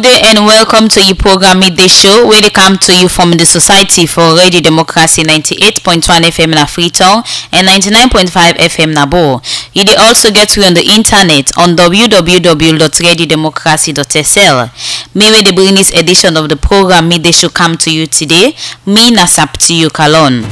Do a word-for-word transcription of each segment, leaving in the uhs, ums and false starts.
day and welcome to your program Midday Show, where they come to you from the Society for Radio Democracy ninety-eight point one F M na Freetown and ninety-nine point five F M na Bo. You dey also get you on the internet on w w w dot radio democracy dot s l. Me wey dey bring this edition of the program Midday Show come to you today. Me na Saptiyu Kalon.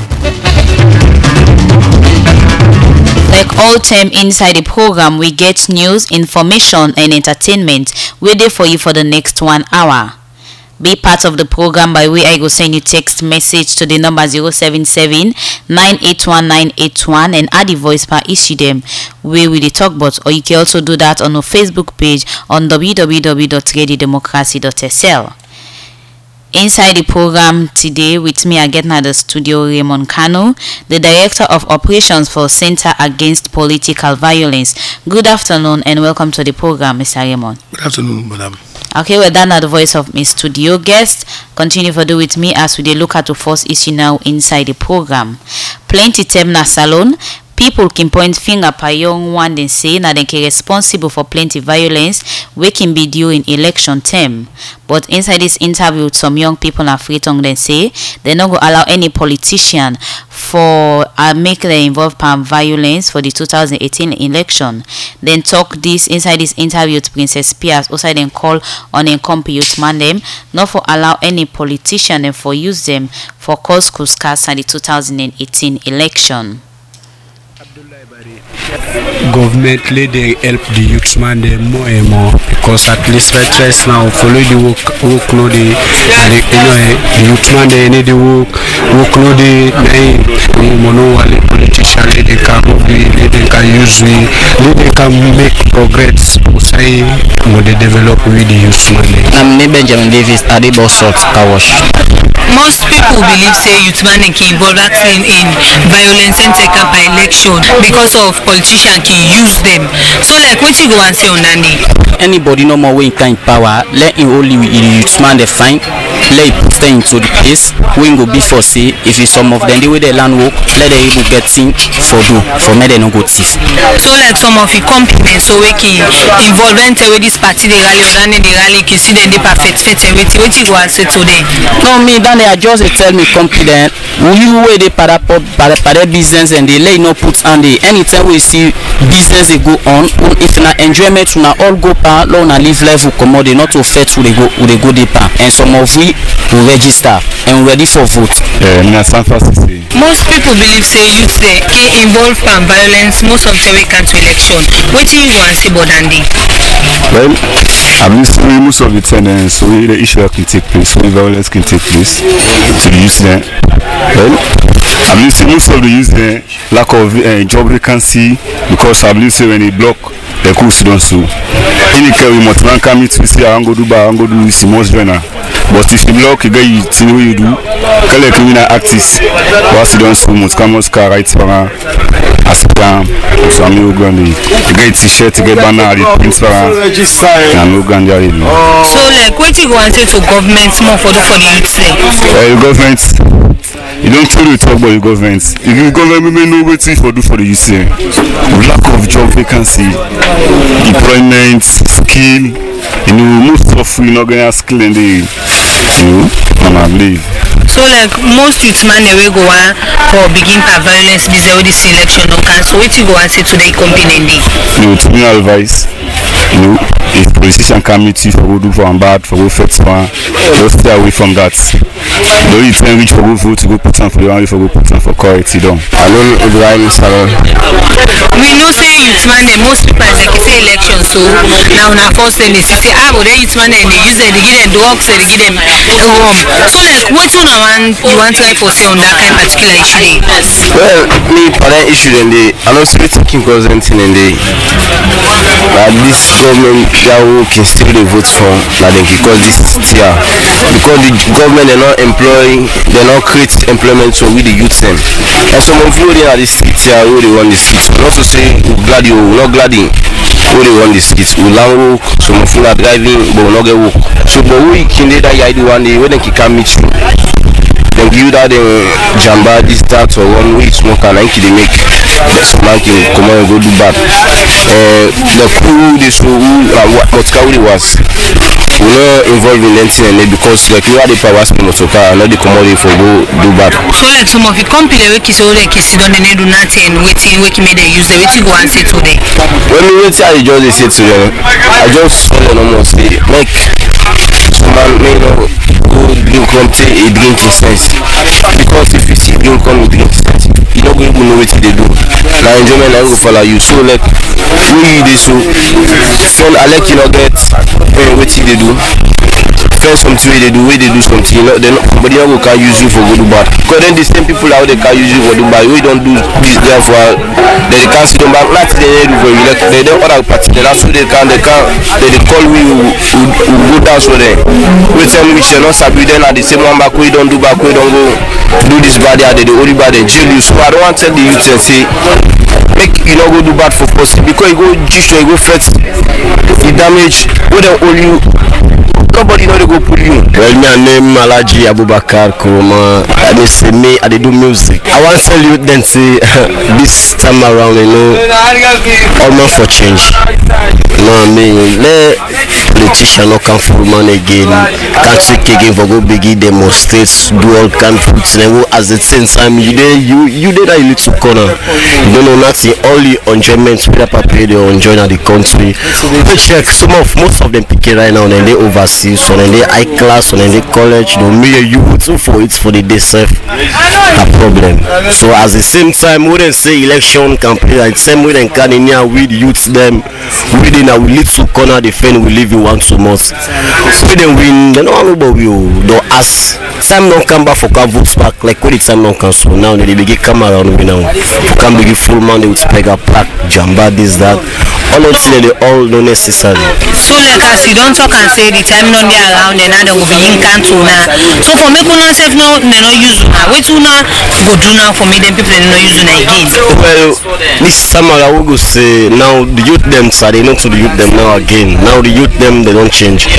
Like all time inside the program, we get news, information, and entertainment waiting for you for the next one hour. Be part of the program by way I go send you text message to the number zero seven seven nine eight one nine eight one and add the voice per issue them where we dey talk about, or you can also do that on our Facebook page on w w w dot radio democracy dot s l. Inside the program today with me, I get now the studio Raymond Kano, the Director of Operations for Center Against Political Violence. Good afternoon and welcome to the program, Mister Raymond. Good afternoon, madam. Okay, we're done at the voice of my studio guest. Continue for do with me as we dey look at the first issue now inside the program. Plenty term na salon. People can point finger per young one then say na they can responsible for plenty violence we can be during election term. But inside this interview with some young people na Freetown then say they not go allow any politician for uh, make them involved in violence for the two thousand eighteen election. Then talk this inside this interview with Princess Pierce. Also then call on a youth man them not for allow any politician and for use them for cause kuskas in the two thousand eighteen election. Government let they help the youth man they more and more, because at least I try now follow the work work no the you know the youth man they need the work work no the they mono wale politician let they can let they can use me let they can make progress say more they develop with the youth man. I'm Benjamin Davis at the boss of Kawash. Most people believe say youth man can involve acting in violence and take up by election because of politicians can use them. So like what you go and say on that? Anybody no more way in power, let him only the youth man they find, let him put them into the place. We go before say if it's some of them the way they land work, let them able get thing for do for me they no go thief. So like some of the companies so we can involve them with this party they rally or then they rally can see them they perfect set and what what you go and say today. No me then they are just they tell me confident. You way they para para para business and they lay no put on the anytime we see business they go on, if na enjoyment na all go pa low na live life will come they not to fet who they go who they go deeper, and some of we will register and ready for vote. Yeah, in San Francisco. Most people believe say youth they can involve in violence most of the way can't election. What do you want to say about Andy? Well, I'm listening most of the time, uh, so the issue can take place, so violence can take place to the youth there. Well, I'm listening most of the youth there, lack of uh, job vacancy, because I believe when they block the course don't so. In the case we must rank me to see I go do ba I go do this most joiner. But if you block you get you see what you do, call a criminal actist. What you don't so much come must car right for a Aspa, so I'm you going to get t-shirt to get banner the prince for I'm you going to. So like what you go and say to government more for the for the youth say? Well, government, you don't truly talk about the government. If the government may know what for do for the youth say. Lack of job vacancy, employment, skill. You know, most of we not going to skill in the, you know, and I believe. So like most youth man they will go on for begin for violence this this election okay. So what you go and say to the company? You know, to me advice, you know, if politician can meet you for go do for and bad for go fetch one, just stay away from that. Don't you try reach for go vote to go put on for the one for go put on for quality down. Hello, Ibrahim Salon. We know say youth man the most people like say election so now na first say they say ah but then youth man they use it they give them drugs they give them rum. So like what you now want you want to try for say on that kind of particular issue? Well, me for that issue then they I don't see taking consent in the that this government that we can still they vote for like them because this is here because the government they not employ they not create employment for with the youth them, and some of you they are the streets here who they want the streets. And also say we glad you we not glad in who they want the streets. We land work, some of you are driving but we not get work. So but we can do that yeah the one day when they can meet you. then give that in jamba this that or one way smoke and like they make some man can come and go do bad. Uh, the food is who uh, what what Kauri was. We not involved in anything because like you are the power spin of car and not the commodity for go do bad. So like some of the company we kiss all like kiss don't need do nothing waiting waiting me they use waiting go and say today. When we wait I just say to them I just tell them almost say make some man may know go drink come say it drink sense because if you see drink come with drink sense you don't even know what they do. Now enjoyment I will follow you so like we this so fun I like you not get uh, what they do. First something they do, way they do something, you know, then somebody else can use you for good or bad. Because then the same people out there can use you for good or bad. We don't do this there for then they can't see them back. Not they do for you. Like they don't other party. Then after they can they can they, they call we who, who, who go down so then. We tell me we shall not stop you then at the same one back we don't do back we don't go do this bad there, they the only bad they jail you. So I don't want to tell the youth and say make you not go do bad for person because you go just you go first you damage what they all you nobody know they go pull you. Well, my name Malaji Abubakar Kuruma. I dey say me, I dey do music. I want to tell you then say this time around, you know, all man for change. You know what I mean? Let politician not come full man again. Can't trick again for go biggie demonstrate, do all kind of things. At the same time, you dey you you dey that you need to corner. You don't know nothing. Only enjoyment, whether pay they enjoy in the country. But check some of most of them picking right now and they overseas, so then they high class, so then they college. No me you too for it for the day self a problem. So at the same time, we don't say election campaign. At the same way, then can in here with youths them within our little corner defend we live in one two months. So we then win. They don't know about you. Don't ask. Time don't come back for can vote back like when the time don't come. So now they begin come around we now. Can begin full man they would spec a pack jamba this that. All of them they all not necessary. So like as you don't talk and say the time not there around and now they will be in canto now. So for me kuna self no they not use now. Wait till now go do now for me then people they not use now again. Well, this summer I will go say now the youth them so they not to the youth them now again. Now the youth them they don't change.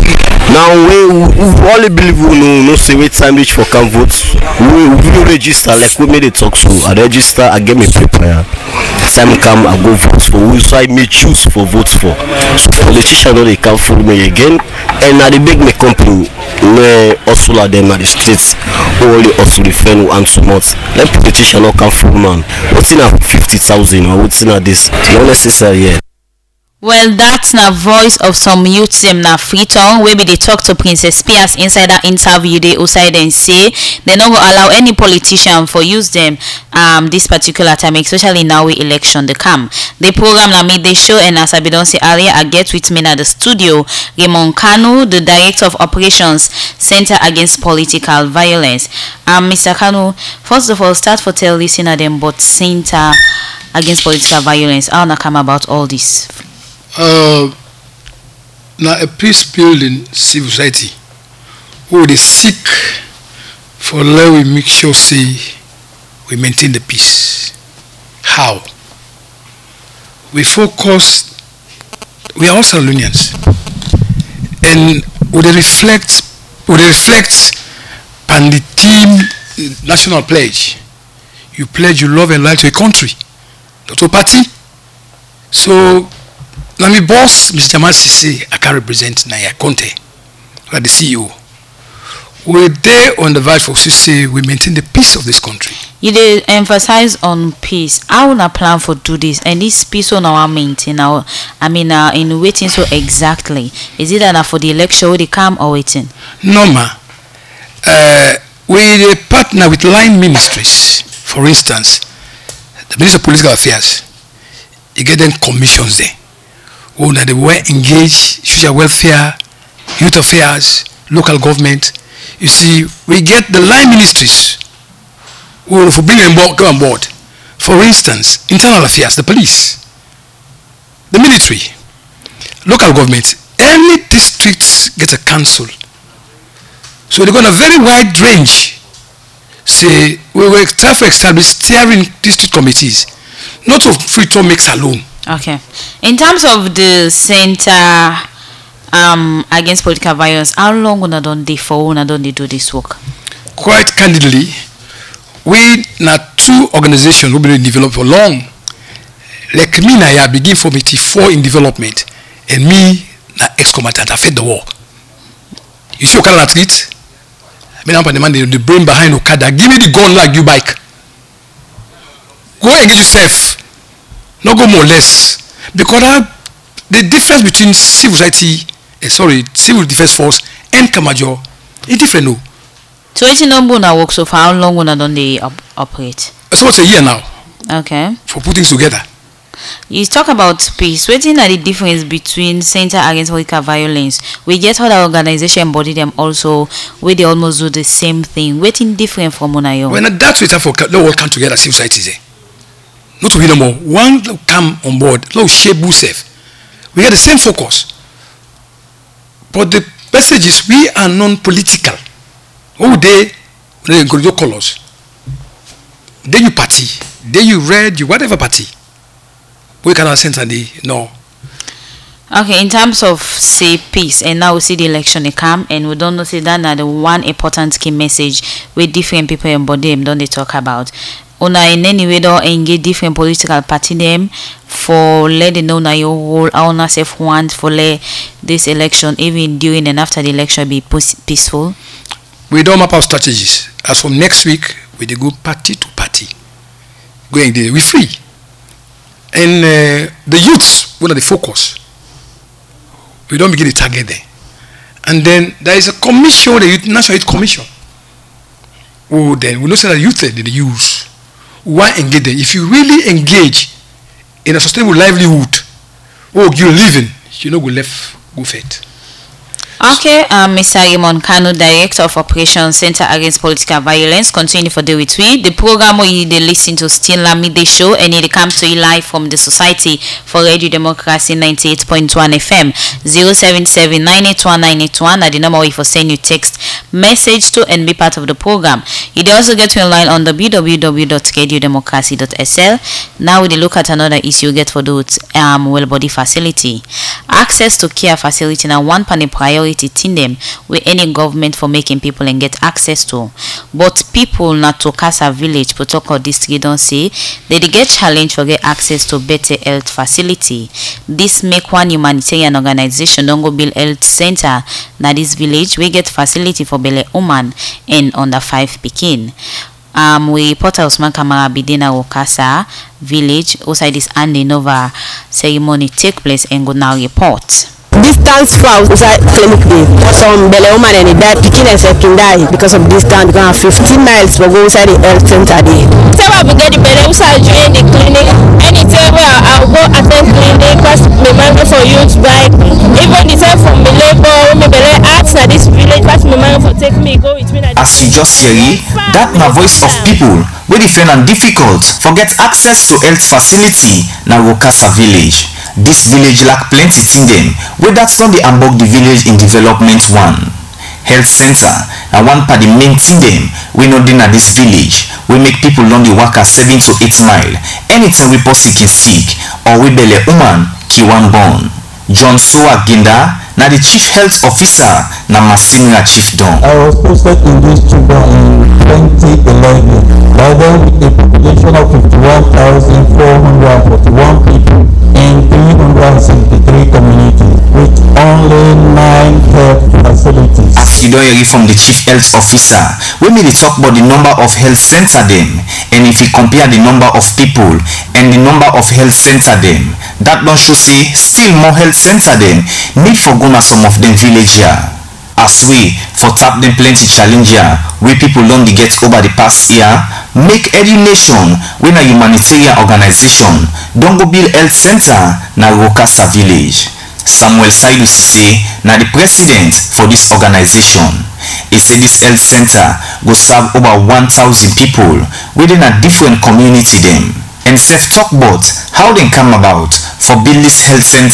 Now we, we only believe we know no say wait time reach for can vote. We we register like we made a talk so I register I get me paper. Time come I go vote for who so I may choose for vote for. So politicians know they can't follow me again and now they big me company where also like them at the streets only also defend and so much. Let politicians not can follow man. What's in a fifty thousand or what's in a this? Not necessary yet. Well, that's na voice of some youths them na Freetown where we they talk to Princess Pierce inside that interview they outside and say they not go allow any politician for use them um this particular time, especially now we election the come. The program na made the show and as I be don't say earlier I get with me at the studio Raymond Kanu, the director of operations Center Against Political Violence. Um Mister Kanu, first of all start for tell listener them but Center Against Political Violence. How na come about all this? Uh, now a peace building civil society who they seek for let we make sure say we maintain the peace. How? We focus, we are all Salonians and would reflect would reflect on the team national pledge. You pledge you love and life to a country, not to a party. So let me boss Mister Jamal Sise, I can represent Naya Conte, like the C E O. We're there on the verge for Sise, we maintain the peace of this country. You did emphasize on peace. How na plan for do this and this peace on our maintain our I mean uh, in waiting so exactly. Is it that for the election will they come or waiting? No ma. Uh, we partner with line ministries. For instance, the Minister of Political Affairs, you get them commissions there. Oh, that they were engaged, social welfare, youth affairs, local government. You see, we get the line ministries who will bring them board, go on board. For instance, internal affairs, the police, the military, local government, any district get a council. So they got a very wide range. Say we will try to establish steering district committees, not to Freetown makes alone. Okay. In terms of the Center um, Against Political Violence, how long una done they for una done they do this work? quite candidly, we na two organizations we been developed for long. Like me na I begin from eighty-four in development, and me na ex-combatant. I fed the war. You see Okada treat? Me now the man the brain behind Okada. Give me the gun like you bike. Go engage yourself. Not go more or less. Because uh, the difference between civil society, uh, sorry, civil defense force and Kamajo is different. No. So it's number now work. So for how long will don't they op operate? It's almost a year now. Okay. For putting together. You talk about peace. What is the difference between Center Against Political Violence? We get other organization body them also where they almost do the same thing. What is different from Monayo? When that's what for the all come together, civil society say. Not to be no more. One come on board. No shape safe. We get the same focus. But the message is we are non-political. Oh, they they encourage your colors. Then you party. Then you red. You whatever party. We cannot sense the no. Okay, in terms of say peace, and now we see the election they come, and we don't know say that now the one important key message with different people embody them don't they talk about. Una in any way don't engage different political party them for let them know now your whole our self want for let this election even during and after the election be peaceful. We don't map our strategies. As from next week, we dey go party to party. Going there, we free. And uh, the youths, what are the focus? We don't begin to target there. And then there is a commission, the youth, National Youth Commission. Oh, then we know that youth they use. Why engage them? If you really engage in a sustainable livelihood, oh, you're living, you know, go left, go fed. Okay, um, Mister Raymond Kanu, Director of Operations Center Against Political Violence, continue for the with we. The program where you listen to still Lamide Show and it comes to you live from the Society for Radio Democracy ninety-eight point one F M zero seven seven nine eight one nine eight one at the number where for send you text message to and be part of the program. You can also get you online on the w w w dot radio democracy dot s l. Now we look at another issue you get for those um well body facility. Access to care facility now one panel priority in them with any government for making people and get access to. But people not to Casa Village protocol district don't say they get challenge for get access to better health facility. This make one humanitarian organization don't go build health center na this village we get facility for belle woman and under five pikin. Um, we reporter Usman Kamara Bidena Okasa village outside this handing over ceremony take place and go now report. Distance for outside clinic day. For some belle woman and that picking herself can die because of distance. We're going to have fifteen miles for go inside the health center day. Tell me get the belle outside during the clinic. Anytime where I'll go attend clinic, pass my money for youth right. Even the time from my labor, my belle ask at this village, pass my money for take me go with me. As you just hear it, that na voice of people where they find it difficult for get access to health facility na Rokasa village. This village lack plenty thing them where that's not the Ambok the village in development one. Health center and one part the main thing them we know in this village we make people long the walk seven to eight mile anytime we possibly sick or we belle woman ki one born. John Soa Ginda na the chief health officer na Masimila Chief Don. I was posted in this children in twenty eleven by then with a population of fifty-one thousand four hundred forty-one people in three hundred seventy-three communities with only nine health facilities. As you don't hear from the chief health officer, we may talk about the number of health center them, and if we compare the number of people and the number of health center them, that don't show say still more health center them need for go na some of them village here. As we for tap them plenty challenge here, we people don't get over the past year, make every nation when a humanitarian organization don't go build health center na Rokasa village. Samuel Saidu Sise na the president for this organization. He said this health center go serve over one thousand people within a different community them. And self talk about how they come about for build this health center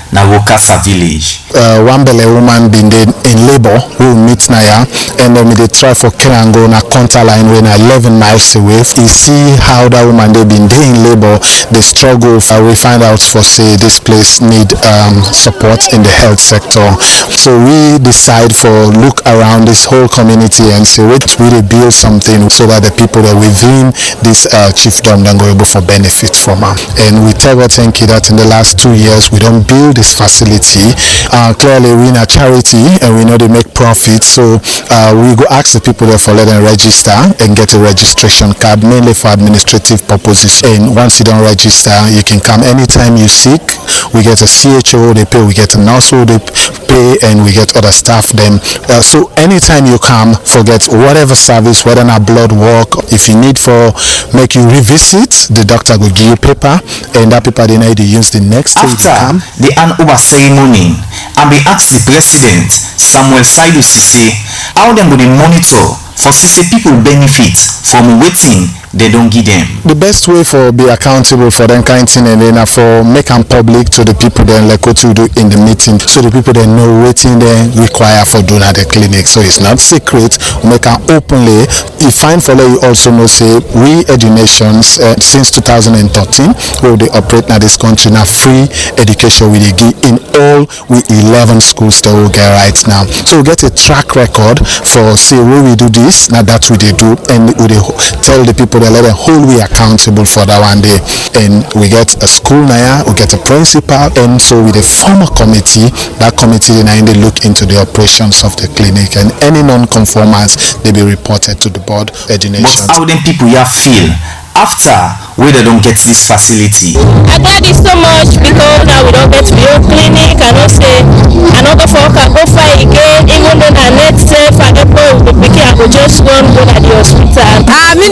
na Wokasa village. Uh, one belle woman been in, in labor who meet Naya and then they try for Kirango na Konta line when eleven miles away. You see how that woman they been there in labor, they struggle. Uh, we find out for say this place need um, support in the health sector. So we decide for look around this whole community and say wait, we really build something so that the people that within this uh, chiefdom then go able for benefit from her. And we tell God thank you that in the last two years we don't build this facility. Uh, clearly we in a charity and we know they make profit, so uh, we go ask the people there for let them register and get a registration card mainly for administrative purposes. And once you don't register, you can come anytime you sick. We get a C H O they pay, we get a nurse who they pay, and we get other staff them. Uh, so anytime you come, forget whatever service, whether not blood work, if you need for make you revisit, the doctor will give you paper, and that paper they need to use the next day. After the hand-over ceremony, and we asked the president Samuel Saidu Sise how them will monitor for Sise people benefit from waiting they don't give them. The best way for be accountable for them kind of thing and then for make them public to the people then like what to do in the meeting, so the people then know waiting they require for doing at the clinic. So it's not secret, make them openly. You find for you also know say we Edunations uh, since two thousand thirteen where they operate now this country now free education we they give in all we eleven schools that we get right now. So we get a track record for say where we do this, now that's what they do, and we they tell the people they let them hold we accountable for that one day. And we get a school now, we get a principal, and so with a former committee, that committee then they look into the operations of the clinic, and any non-conformance they be reported to the board. Education. But how then people here feel after we they don't get this facility? I glad it so much because now we don't get to your clinic. I don't say another folk can go fight again, even though I net safe and people will be I will just run go to the hospital. Ah, me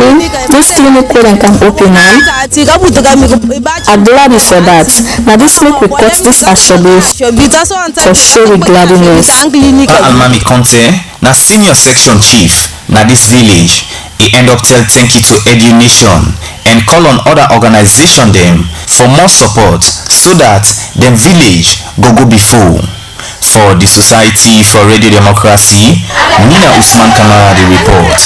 this clinic couldn't come open now. I'm glad for that. Now this clinic will cut this ashobi for sure with gladness. Almami Conte, now senior section chief, now this village. He end up tell thank you to Edunation and call on other organization them for more support so that them village go go be full. For the Society for Radio Democracy, Nina Usman Kamara the report.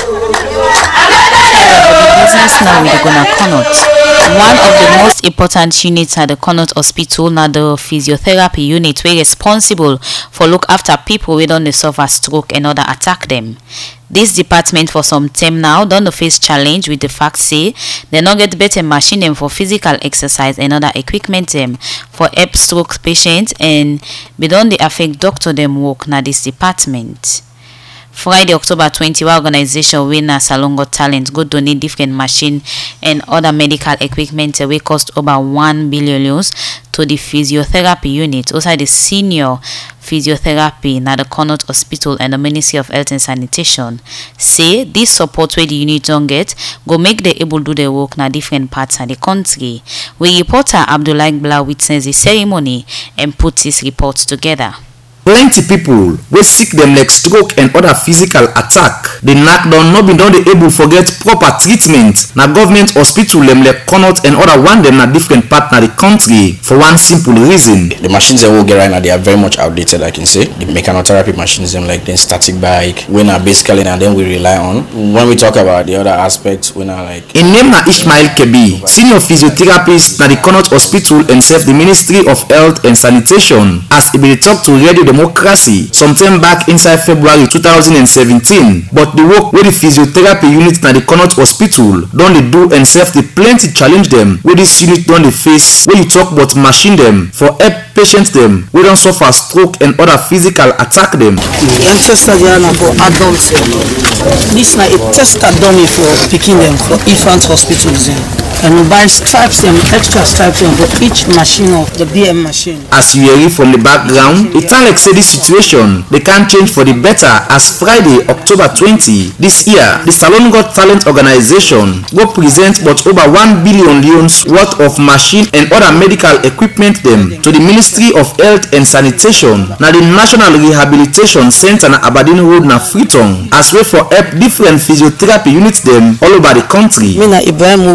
Business now with the Gona Connaught. One of the most important units at the Connaught Hospital now the physiotherapy unit were responsible for look after people who don't suffer stroke and other attack them. This department for some time now don't face challenge with the fact say they not get better machine them for physical exercise and other equipment them for help stroke patients, and we don't they affect doctor them work na this department. Friday, October twentieth, organization winner Salon Got Talent go donate different machine and other medical equipment we cost over one billion euros to the physiotherapy unit. Also, the senior physiotherapy na the Connaught Hospital and the Ministry of Health and Sanitation say this support where the unit don't get go make they able do their work na different parts of the country. We reporter Abdullah Bla witness the ceremony and put this report together. Plenty people wey sick them like stroke and other physical attack. They knock down not been done they able forget proper treatment. Na government hospital them like Connaught and other one them na different part na the country for one simple reason. The machines that we get right now they are very much outdated. I can say the mechanotherapy machines them like the static bike we na basically and then we rely on. When we talk about the other aspects we na like. In name na Ishmael Kebi, senior physiotherapist na the Connaught Hospital and serve the Ministry of Health and Sanitation as he be talk to Radio Democracy sometime back inside February two thousand seventeen, but the work with the physiotherapy unit na the Connaught Hospital don dey do and serve the plenty challenge them wey this unit don dey face wey you talk about machine them for help patients them wey don suffer stroke and other physical attack them. Ancestor na for adults. This na a tester dummy for picking them for infant hospitals. And we buy stripes them, extra stripes them for each machine of the B M machine. As you hear from the background, it can like say this situation they can't change for the better as Friday, October twentieth this year, the Salon Got Talent organization will present but over one billion leons worth of machine and other medical equipment them to the Ministry of Health and Sanitation now the National Rehabilitation Center na Aberdeen Road na Freetown as well for help different physiotherapy units them all over the country. Me na Ibrahim Uwe, the chief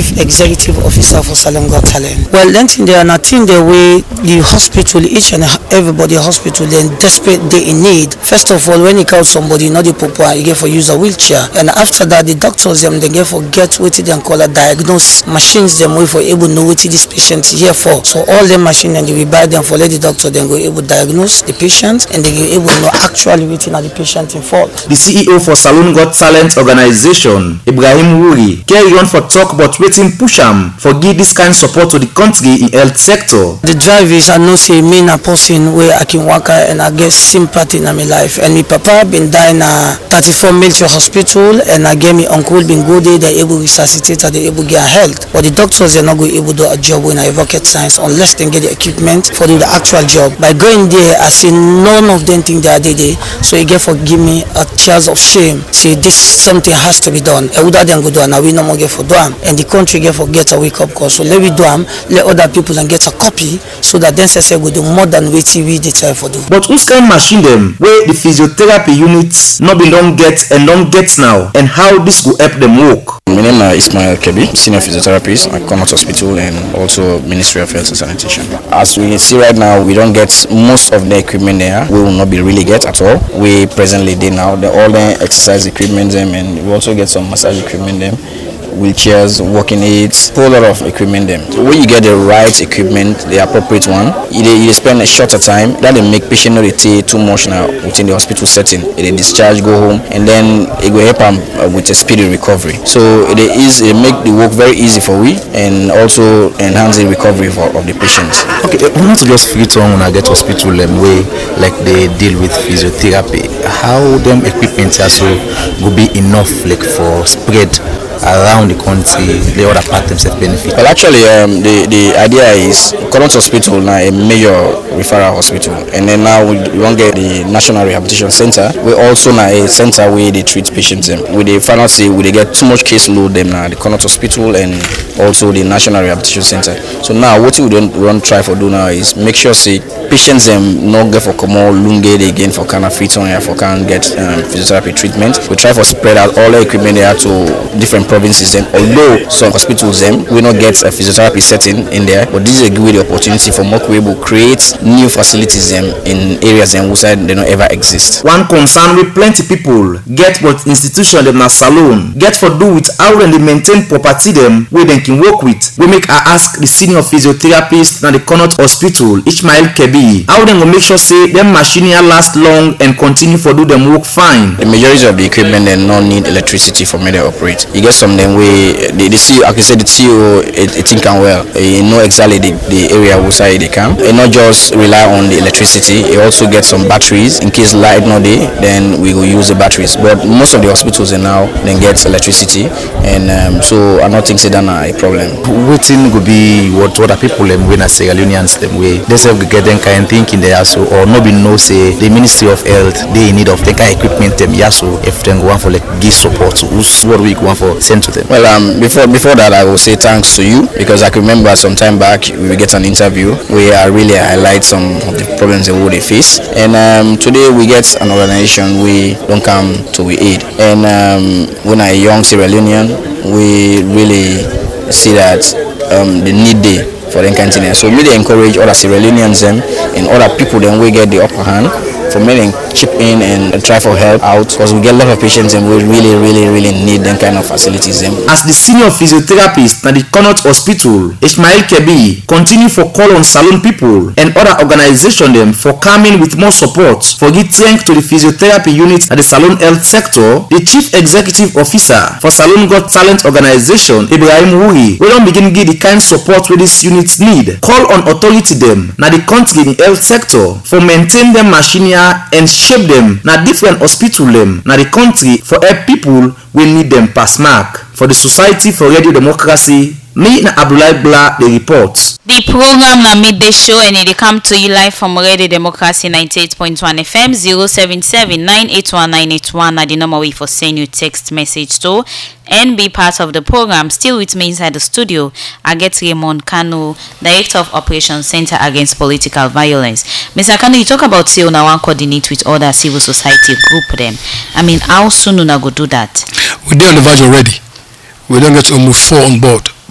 Chief Executive Officer for Salon Got Talent. Well, then thing there, and I think the way the hospital, each and everybody hospital, then desperate they in need. First of all, when you call somebody, not the popo, you get for use a wheelchair, and after that, the doctors them they get for get what they call a diagnose machines them way for able to know what this patient here for. So all the machine and they will buy them for let the doctor then go able to diagnose the patient and they will able to know actually waiting at the patient in fault. The C E O for Salon Got Talent organization, Ibrahim Wuri, carry on for talk about waiting push am for give this kind of support to the country in health sector. The drive is I know say me a person where I can work and I get sympathy in my life. And my papa been dying at thirty-four Military Hospital and I get me uncle been go there, they able to resuscitate, they able to get health. But the doctors are not going able to do a job when I rocket science unless they get the equipment for do the actual job. By going there, I see none of them think they are there. So you get for give me a tears of shame. Say this something has to be done. And without them go do and we no more get for do them. And the country get for get a wake up call. So let we do them, let other people and get a copy so that then say we do more than what we did try for do. But who's kind machine them where the physiotherapy units not be don't get and don't get now and how this will help them work? My name is Ismail Kebi, senior physiotherapist at Connaught Hospital and also Ministry of Health and Sanitation. As we see right now, we don't get most of the equipment there. We will not be really get at all. We presently did now the all the exercise equipment them and we also get some massage equipment them, wheelchairs, walking aids, whole lot of equipment them. So when you get the right equipment, the appropriate one, you, you spend a shorter time. That will make patient not take too much now within the hospital setting. They discharge, go home, and then it will help them uh, with a speedy recovery. So it is it make the work very easy for we and also enhance the recovery for, of the patients. Okay, I want to just free on when I get hospital um, way like they deal with physiotherapy. How them equipment also will be enough like for spread around the country, the other patterns that benefit? Well, actually, um, the, the idea is Connaught Hospital now a major referral hospital, and then now we, we won't get the National Rehabilitation Center. We also now a center where they treat patients. Them. With the pharmacy, we they get too much caseload them now, the Connaught Hospital and also the National Rehabilitation Center. So now what we don't run try for do now is make sure see patients them not get for come out lunge again for kind of fit on here for can get um, physiotherapy treatment. We try for spread out all the equipment there to different provinces. Them. Although some hospitals them we not get a physiotherapy setting in there, but this is a good opportunity for more able create new facilities them in areas them where they don't ever exist. One concern with plenty people get what institution them na salon get for do with how they maintain property them where they can work with. We make I ask the senior physiotherapist na the Connaught Hospital, Ismail Kebi, how they go make sure say them machine last long and continue for do them work fine. The majority of the equipment they don't need electricity for me to operate. You get some them way the, the C E O, like I said, the C E O it, it think can well. You know exactly the, the area where they can. And not just rely on the electricity. It also get some batteries in case light not there. Then we will use the batteries. But most of the hospitals are now then get electricity, and um, so I don't think that's a problem. Waiting could be what what are people them when I say Unions them way they say get them kind of thinking there also or no be no say the Ministry of Health they in need of the kind of equipment them yaso if them go on for like give support to who's what we go on for send to them. Well, um, before before that, I will say thanks to you because I can remember some time back we will get an interview where I really highlight some of the problems that they face, and um, today we get an organization we don't come to we aid, and um, when I young Sierra Leonean, we really see that um, the need there for them continent. So we really encourage other Sierra Leoneans them and other people then we get the upper hand for me chip in and try for help out because we get a lot of patients and we really really really need them kind of facilities them. As the senior physiotherapist at the Connaught Hospital, Ismail Kebi continue for call on salon people and other organizations them for coming with more support for give thanks to the physiotherapy units at the salon health sector. The chief executive officer for Salon Got Talent organization, Ibrahim Wuri, will don't begin give the kind of support where these units need. Call on authority them na the country in health sector for maintain them machinery and shape them na different hospital them na the country for help people we need them pass mark. For the Society for Radio Democracy, me na Abdullah Bla the report. The program na midday show and it come to you live from Radio Democracy ninety-eight point one F M. Zero seven seven nine eight one nine eight one na the number way for send you text message to and be part of the program. Still with me inside the studio, I get Raymond Kanu, Director of Operations Center Against Political Violence. Mister Kanu, you talk about say una one coordinate with other civil society group them. I mean, how soon una go do that? We're there on the verge already. We don't get to move four on board.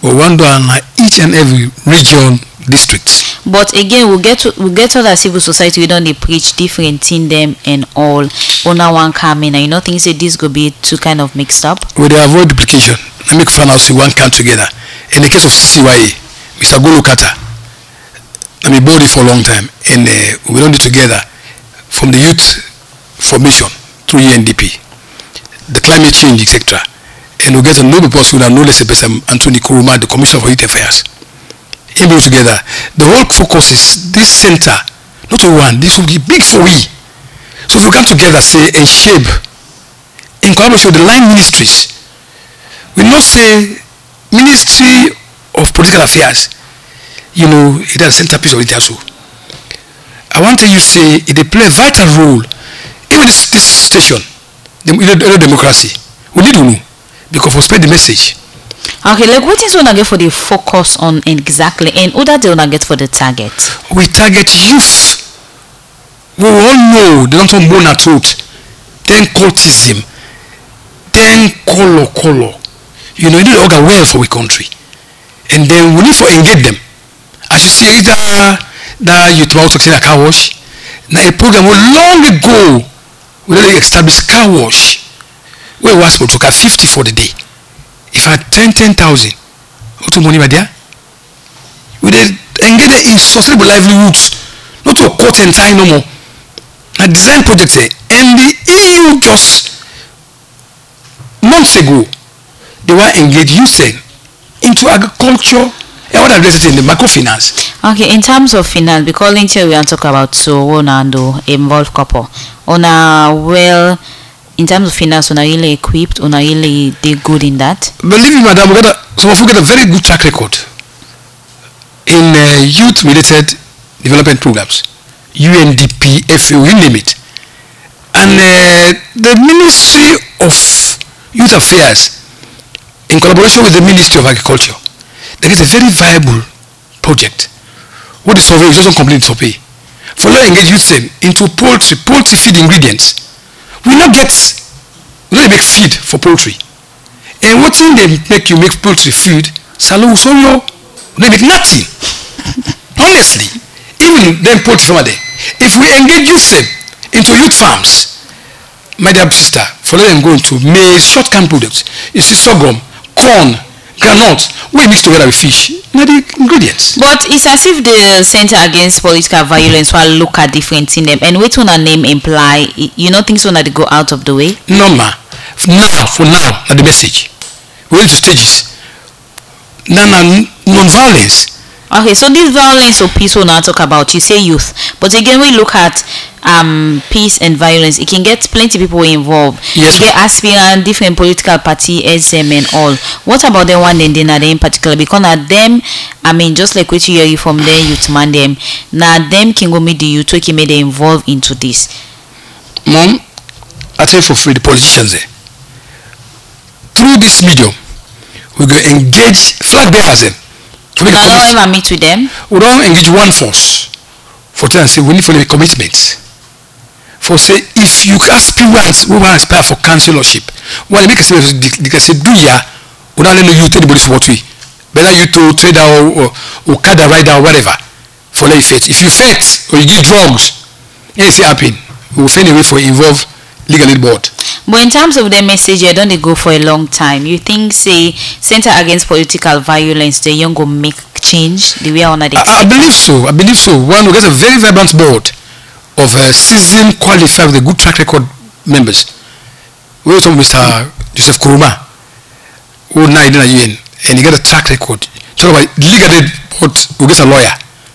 we want to analyze each and every region, district. But again, we get to, we get to the civil society. We don't they preach different thing them and all. Ona one come in, and you know things say this could be too kind of mixed up. We they avoid duplication. Let me find out see one come together. In the case of C Y A, Mister Golo Kata, let me body for a long time, and uh, we don't do together from the youth formation through U N D P, the climate change, et cetera. And we get a noble person that no less a person, Anthony Kuruma, the Commissioner for Youth Affairs. In both together, the whole focus is this center, not one. This will be big for we. So if we come together, say and shape in collaboration with the line ministries, we not say Ministry of Political Affairs. You know, it has a centerpiece of it also. I want to you say it they play a vital role. Even this, this station, the you know, democracy, we need to know because we spread the message. Okay, like what is one get for the focus on exactly, and what do you get for the target? We target youth. We all know they don't want more at root, then cultism, then color, color. You know, you need to order well for our country, and then we need to engage them. As you see, that that youth about talking about car wash. Now a program we long ago we already established car wash. We was supposed to get fifty for the day. If I had ten ten thousand, what money by there? We did engage them in sustainable livelihoods, not to cut and tie no more. A design project there, and the E U just months ago they were engaged using into agriculture and what I've listed in the microfinance. Okay, in terms of finance, because in here we are talking about so Ronaldo involved couple. On a well, in terms of finance, on a really equipped, on a really they good in that. Believe me, madam, we got a, so we got a very good track record in uh, youth related development programs, U N D P, F A O, you name it. And uh, the Ministry of Youth Affairs, in collaboration with the Ministry of Agriculture, there is a very viable project. What the survey is also complete survey. For let engage youth into poultry, poultry feed ingredients. We not get, we not make feed for poultry. And what thing they make you make poultry feed, salo solo, they make nothing. Honestly, even them poultry farmer there. If we engage youth into youth farms, my dear sister, for let them go into maize, short can products. You see sorghum, corn, granite, we mix together with fish. Now the ingredients. But it's as if the Center Against Political Violence will look at different in them and wait on a name imply you know things when they go out of the way? No ma. Now, for now, not the message. We went to stages. Now, non-violence. Okay, so this violence or peace we'll now talk about, you say youth. But again, we look at um, peace and violence. It can get plenty of people involved. Yes, you get aspirant, different political party, S M and all. What about the one then are they in particular? Because at them, I mean, just like what you hear from them, youth man them. Now them can go meet the youth, can make them involved into this. Mom, I tell you for free, the politicians there. Through this medium, we go engage flag bearers them. So we don't ever meet with them. We don't engage one force for tell and say we need for the commitments. For say if you aspirants we want to aspire for councillorship, well make say they can say do ya, we don't let you tell anybody what we. Better you to trade or or, or cadre rider or whatever. For let you fit. If you fit or you give drugs, anything happen, we will find a way for involve legal aid board. But in terms of the message, you don't they go for a long time. You think, say, Center Against Political Violence, the young go make change the way I want to I, I believe so. I believe so. One, we get a very vibrant board of uh, seasoned, qualified with a good track record members. We also Mister Joseph Kuruma, who now in the U N, and he got a track record. Talk about legal aid board. We get a lawyer.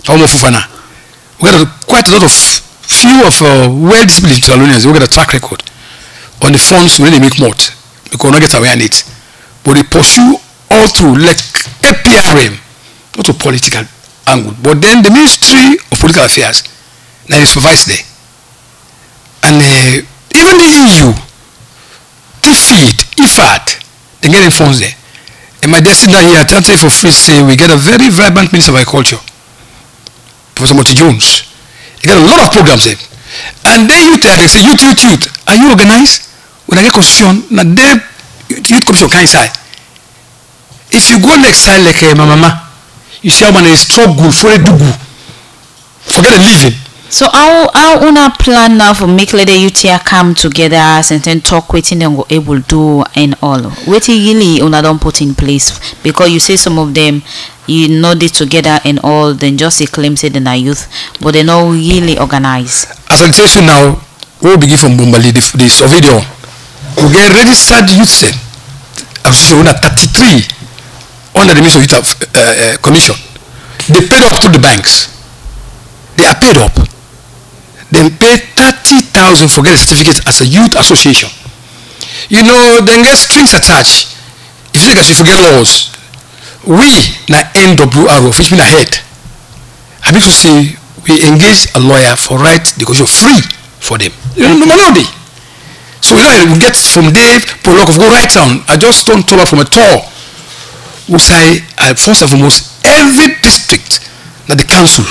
We got a, quite a lot of few of uh, well-disciplined Thessalonians. We got a track record. On the funds when they make more because not get away on it, but they pursue all through like A P R M, not a political angle. But then the Ministry of Political Affairs now they supervise there, and uh, even the E U, to feed, I F A D, they get the funds there. And my destiny here, I tell you for free, say we get a very vibrant Minister of Agriculture, Professor Moti Jones. He got a lot of programs there. And then youth, they say, youth, youth, youth, are you organized? When I get constitution, now they youth commission can inside. If you go next side like uh, my mama, you see how man is struggle for a dugu. Forget the living. So how how una plan now for make the youth here come together and then talk waiting and go able do and all. What really una don't put in place, because you say some of them you know they together and all, then just a claim say they're youth, but they not really organized. As I tell you now, we'll begin from Bumbali, the, the survey. We get registered youth set. Association under thirty-three under the Ministry of Youth uh, uh, Commission. They paid up to the banks. They are paid up. They pay thirty thousand for get a certificate as a youth association. You know, then get strings attached. If you like, if you get laws, we na N W R O, which mean ahead. I mean to say we engage a lawyer for right because you're free for them. You know, no day. So you know, we get from there, Polok of go right down. I just don't talk from a tour. We say, uh, first and foremost, every district, na the council.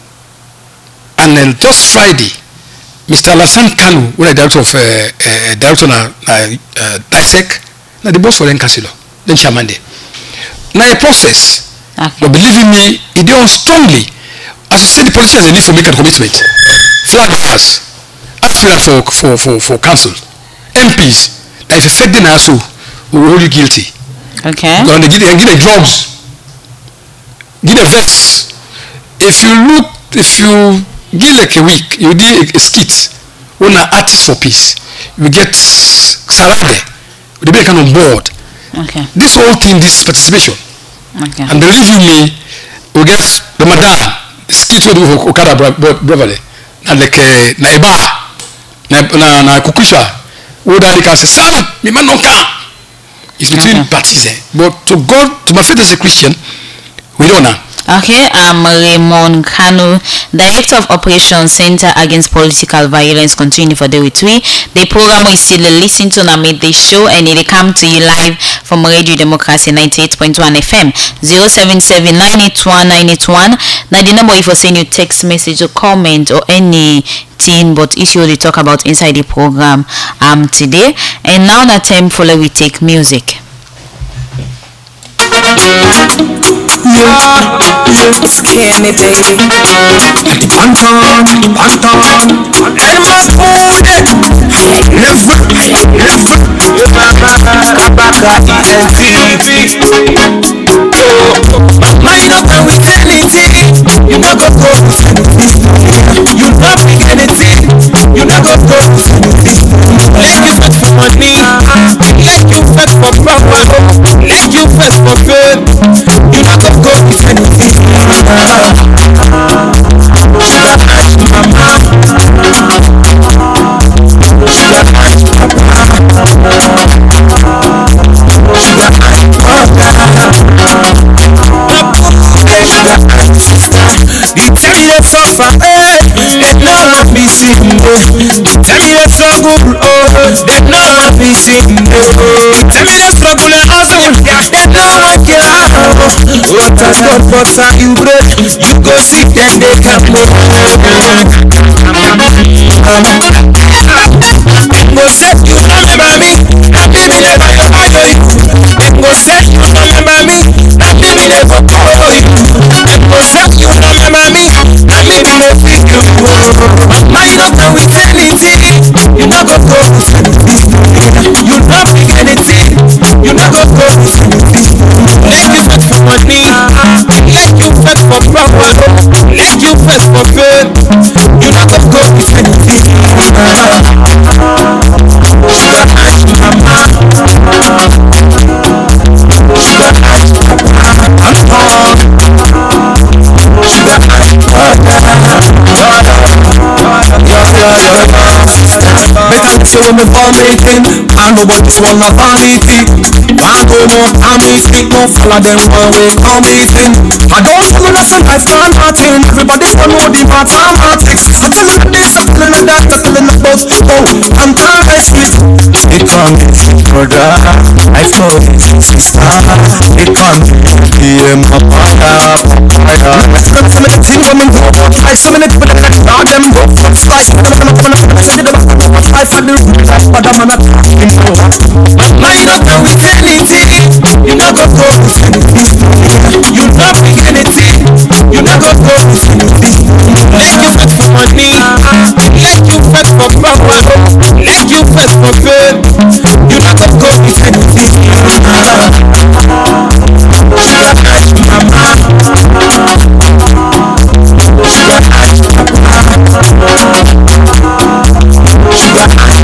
And then just Friday, Mister Alassane Kanu, who is the director of uh, uh, director na uh, DISEC, na the boss for them council, then chairman there. Now a process, okay. But believe in me, it done strongly. As you say, the politicians they need to make a commitment. Flag bearers, aspirants for for for for council, M Ps, that if affecting us, we will hold you guilty. Okay. Because they give they give the drugs, give the vests. If you look, if you give like a week, you do a, a skit, when an artist for peace, you get Sarade, they be kind on board. Okay. This whole thing, this participation. Okay. And believe in me, we get Ramadan, the skit we do for Okada brother, and like na Eba, na na Kukusha, who that can say, Sam, me man no can. It's between okay. parties, eh? But to God, to my faith as a Christian, we don't know. Okay, I'm Raymond Kanu, Director of Operations Center Against Political Violence. Continue for the with we. The program we still listen to and made the show, and it come to you live from Radio Democracy ninety-eight point one F M. zero seven seven nine eight one nine eight one. Now the number if you send you text message or comment or anything, but issue they talk about inside the program um today. And now that time follow we take music. Yeah, yeah, skinny baby. Panton, panton, and my food. Left, left, back at the T V. Mind up and with anything. You not go go this. You not bring anything. You not go go this. Let you fetch for money. Let you fetch for proper. Let you fetch for good. You not go go with anything. You tell me that's so far, eh? They never be seen, you tell me that's so good, oh, they never be seen, you tell me that's so good, hustle, yeah, they never get out. What a God, what are you break? You go see them, they come up. Go say you remember me, and me me never follow you. Go say you remember me, and me me never follow you. Go say you remember me, and me me never feel you. Mind up and with anything, you not go go with anything. You not bring anything, you not go go with anything. Let you fetch for money, let you fetch for proper, let you fetch for good. You not go go with anything. Better say when me born making, I know what this one love on eating. One go more on me speak, no follow them one way come meeting. I don't follow nothing like Stan Martin. Everybody don't know the mathematics. I tell you this, I tell you that, I tell you about oh, I'm tired sweet. They call me brother, I call me sister. They call me yeah, my brother. Seven minutes, ten women go five minutes, but I saw them go five minutes. I said the but I'm not mind up and with anything. You not go go with go go this. Make you flex for money, make you flex for power, make you flex for fame. You not go go this anything. Sugar high, mama. Sugar high, sugar high,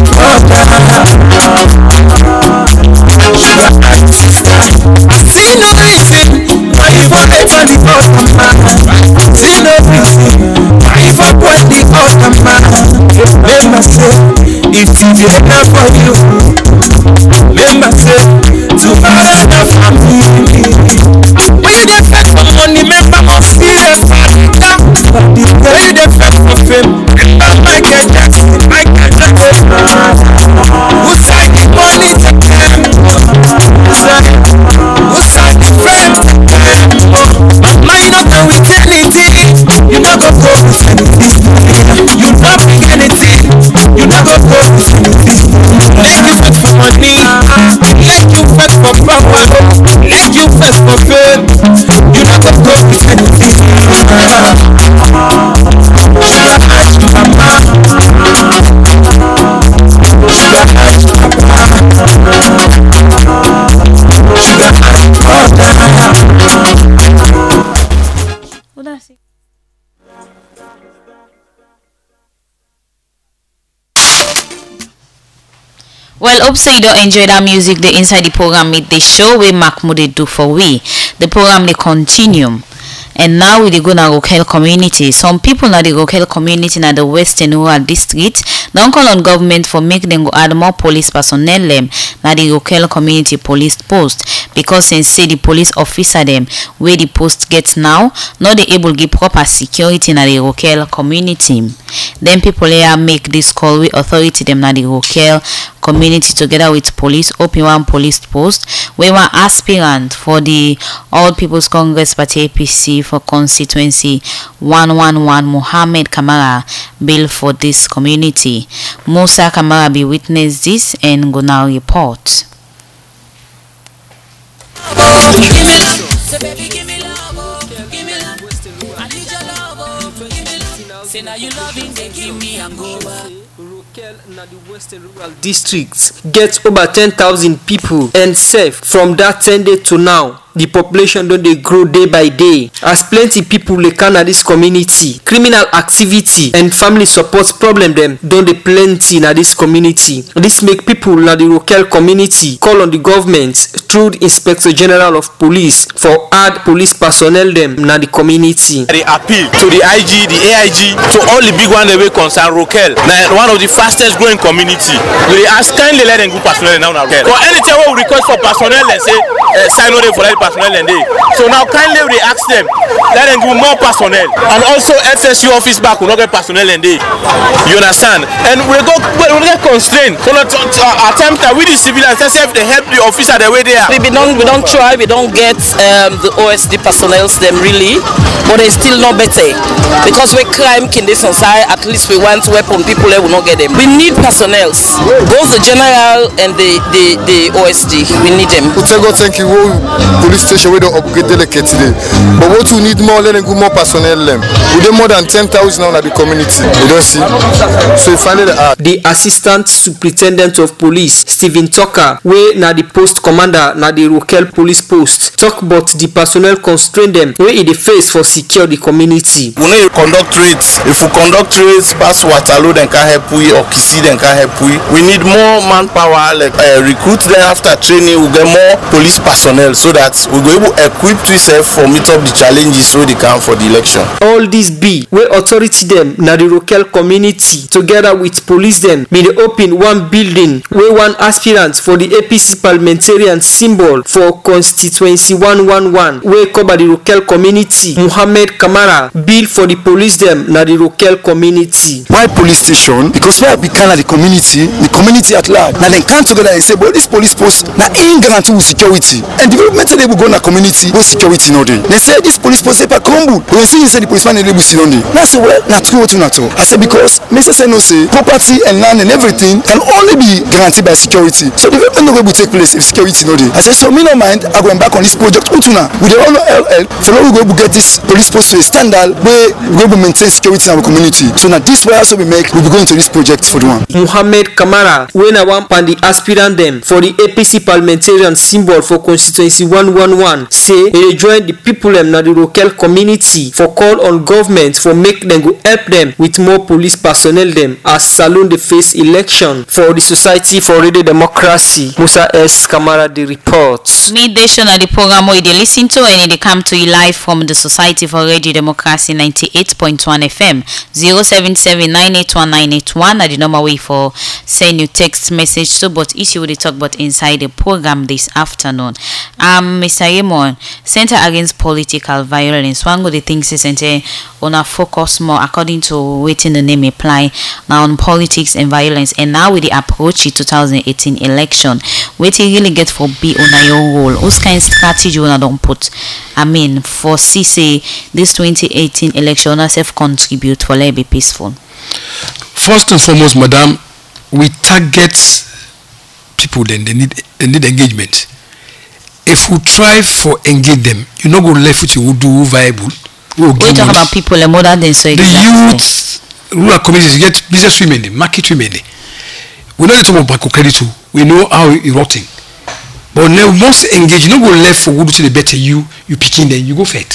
sugar high, sister. See no reason why you for enter the bottom man. See no reason why you for point the bottom man. Remember say, if today not for you, remember say, tomorrow not for me. When you dey flex for money, remember must see the party down. When you dey flex for fame, remember Michael Jackson, Michael Jackson. Who side the money take them? Who side? Who side the fame take them? Now you not done with anything. You not go go with anything. You not bring anything. You not go go with anything. Make you flex for money. Make you flex for power. Make you flex for fame. You not go go with anything. Sugar high, mama. Sugar high, papa. Sugar high, mother. Well, hope so you don't enjoy that music. The inside the program made the show where Mahmoud they do for we. The program they continue. And now we go na Rokel community. Some people na the Rokel community na the Western Rural District don't call on government for make them go add more police personnel them na the Rokel community police post because since say the police officer them where the post gets now not they able give proper security na the Rokel community. Then people here make this call with authority them na the Rokel community together with police open one police post where one aspirant for the All People's Congress Party A P C for constituency one eleven Mohammed Kamara bill for this community. Musa Kamara be witness this and go now report. Districts get over ten thousand people and serve from that ten day to now. The population don't they grow day by day as plenty people they can at this community. Criminal activity and family support problem them don't they plenty in this community. This make people in the Rokel community call on the government through the Inspector General of Police for add police personnel them in the community. They appeal to the I G, the A I G, to all the big one they will concern Rokel. Now one of the fastest growing community. We ask kindly let them go personnel now now. For anything we request for personnel and say uh, sign on for that personnel and they. So now kindly we ask them let them do more personnel and also F S U office back will not get personnel and they. You understand? And we go we get constrained. So not attempt that with the civilians if they help the officer the way they are. We, we don't we don't try we don't get um, the O S D personnel them really, but they still not better because we crime conditions high. At least we want weapon people they will not get them. We need personnel, both the general and the the, the O S D. We need them. Utego thank you. Police station we don't upgrade delicate today, but what we need more let them go more personnel them. We need more than ten thousand now in the community. You don't see. So finally the uh, the assistant superintendent of police Stephen Tucker, where na the post commander na the Rokel police post, talk about the personnel constraint them where it the face for secure the community. We need to conduct raids. If we conduct raids past Waterloo then can help we or Kisi then can help we. We need more manpower, like uh, recruit them after training. We get more police personnel so that we go able equip ourselves for meet up the challenges so they can for the election. All this be where authority them na the Rokel community together with police them be the open one building where one aspirant for the A P C parliamentarian symbol for constituency one eleven where cover the Rokel community Mohammed Kamara bill for the police them na the Rokel community. Why police station? Because we have become the community, the community at large. Now they come together and say, well, this police post now ain't guarantee with security and development they go go na community where security no dey. They say this police post paper crumble. When see say the policeman dey label still on dey. Na say well, na true to na true. I say because Mister say no say property and land and everything can only be guaranteed by security. So the development no go take place if security no dey. I say so me no mind. I go embark on this project Utuna. We dey all L L. For now we go get this police post to a standard where we go maintain security in our community. So now this way also we make we be going to this project for the one. Muhammad Kamara, when I want pan the aspirant them for the A P C parliamentarian symbol for constituency one one one, say they join the people them na the local community for call on government for make them go help them with more police personnel them as Salone the face election for the Society for Radio Democracy. Musa S. Kamara the reports. Midday show na the program where they listen to and they come to you live from the Society for Radio Democracy ninety-eight point one F M. zero seven seven nine eight one nine eight one at the number way for send you text message. So but issue we talk about inside the program this afternoon. Um Mister Raymond, Center Against Political Violence. One of the things is center on a focus more according to waiting the name apply now on politics and violence, and now with the approach to two thousand eighteen election, what you really get for be on your role. What kind of strategy you don't put I mean for see say this twenty eighteen election self contribute for let be peaceful? First and foremost, madam, we target people then they need they need engagement. If we try for engage them, you not go left with you do viable. We talk about people and more than so the exactly. youth, rural communities get business women, market women. We know talk about credit too. We know how it's rotting. But now once engage, you not go left for good to the better you you picking them, you go fed.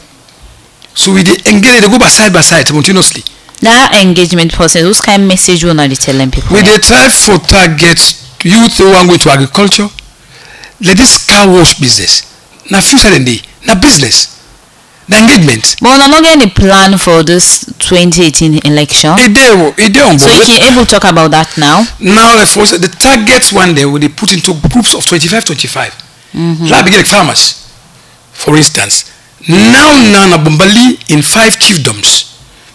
So we they engage, they go by side by side continuously. That engagement process, whose kind of message you want to telling people? We they try for target youth who want to go to agriculture. Let this car wash business. Now future in day, now business. The engagement. But we're not getting a plan for this twenty eighteen election. It there, it there on so you can able to talk about that now? Now the first, the targets one day will they put into groups of twenty-five, twenty-five. Mm-hmm. Like begin like farmers, for instance. Now Nana Bombali in five chiefdoms.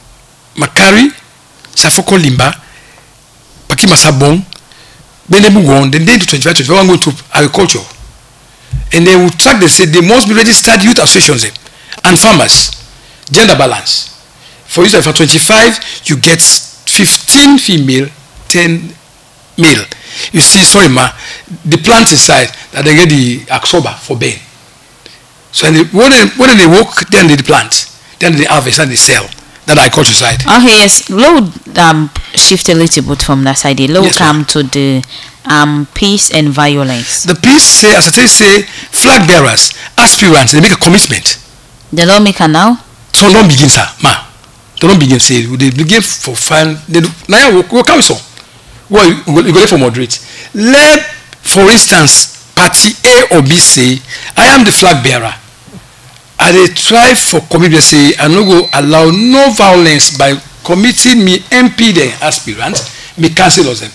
Makari, Safoko Limba, Pakima Sabon, Benemugon, then they to twenty-five, twenty-five, one going to agriculture. And they will track, they say they must be registered youth associations and farmers. Gender balance. For you, for twenty-five, you get fifteen female, ten male. You see, sorry ma, the plant inside that they get the axoba for Ben. So when they, when they, when they work, then they plant, then they harvest and they sell. That agriculture side. Okay, yes. Low um shift a little bit from that side. Low yes, come to the um peace and violence. The peace say, as I say, flag bearers, aspirants, they make a commitment. They don't make a now. So don't begin, sir, ma. They don't begin say they begin for fun. They do, now we will come so. Well, you go for moderate. Let, for instance, party A or B say, I am the flag bearer. I they try for commitment say I no go allow no violence by committing me M P then aspirants, me cancel them.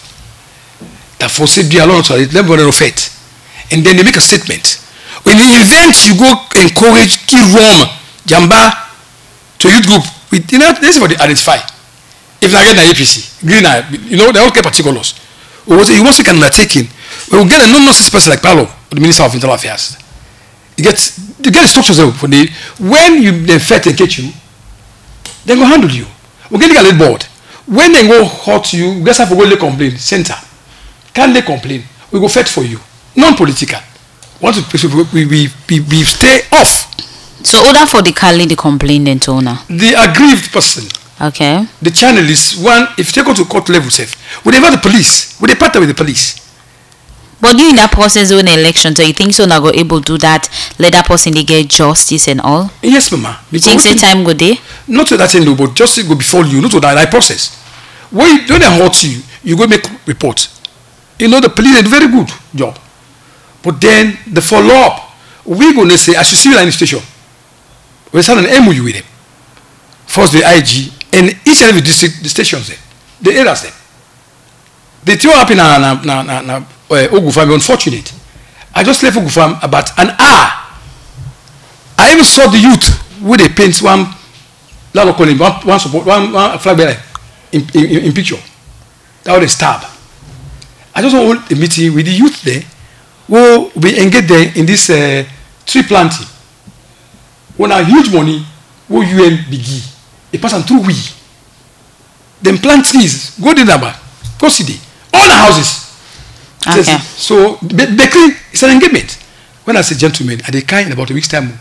That for say be alone to it, let me faith. And then they make a statement. In the event you go encourage key Rome, Jamba to youth group, with you know this is what they identify. If I get an A P C, green eye, you know they all get particulars. Or what you want to can taking, we will get a non-nonsense person like Paulo, the Minister of Internal Affairs. You get you get the structures there for the when you then fight and get you, they go handle you. We get a little board. When they go hurt you, you guys have to go lay complaint center. Can't lay complaint. We go fight for you. Non-political. Want to we we, we we stay off. So order for the Kali the complainant owner. The aggrieved person. Okay. The channel is one. If you take to court level, safe. We never the police. We they partner with the police. But during that process of an election, so you think so now go able to do that, let that person they get justice and all? Yes, mama. You think say time go there? Not to that end, but justice go before you, not to that, that process. When you don't hurt you, you go make report. You know the police they do very good job. But then the follow up, we gonna say I should see you in the station. We start an M O U with them. First the I G and each and every district the stations there, the areas there. They throw up in a na na na na uh, Ogufam. Unfortunate. I just left Ogufam about an hour. I even saw the youth where they paint one, one, one support, one, one flag bearer in, in, in picture. That was a stab. I just want a meeting with the youth there. Who we engage there in this uh, tree planting. When a huge money, wo U N bigi, a person through we. Then plant trees, go to Daba, go see the all the houses. Okay. So basically, it's an engagement. When I say gentlemen, at the kind in about a week's time,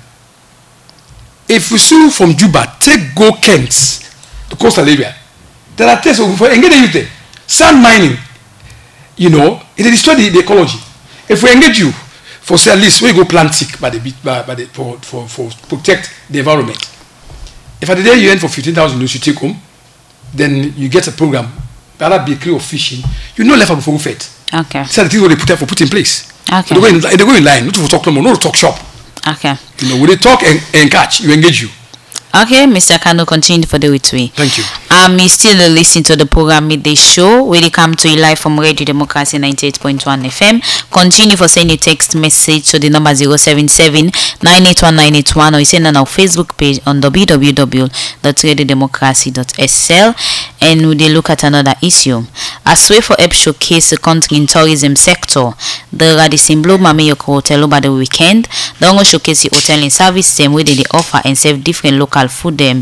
if we sue from Juba, take go Kent, the coastal area, there are tests for engage the youth there. Sand mining, you know, it destroy the, the ecology. If we engage you for say at least we go plant tick by the by, by the for, for for protect the environment. If at the day you earn for fifteen thousand you take home, then you get a program, rather bakery or fishing, you know left for fed. Okay. So the things what they put for put in place. Okay. They go in, they go in line, not to talk no more, not to talk shop. Okay. You know, when they talk and, and catch, you engage you. Okay, Mister Kano, continue for the with we. Thank you. Um, you still listening to the program Midday Show. We come to you live from Radio Democracy ninety-eight point one F M. Continue for sending a text message to the number zero seven seven nine eight one nine eight one or you send on our Facebook page on w w w dot radio democracy dot s l and we look at another issue. As way for help showcase the country in tourism sector, the Radisson Blu Mameyoko Hotel over the weekend, they also showcase the hotel and service them where they offer and serve different local food them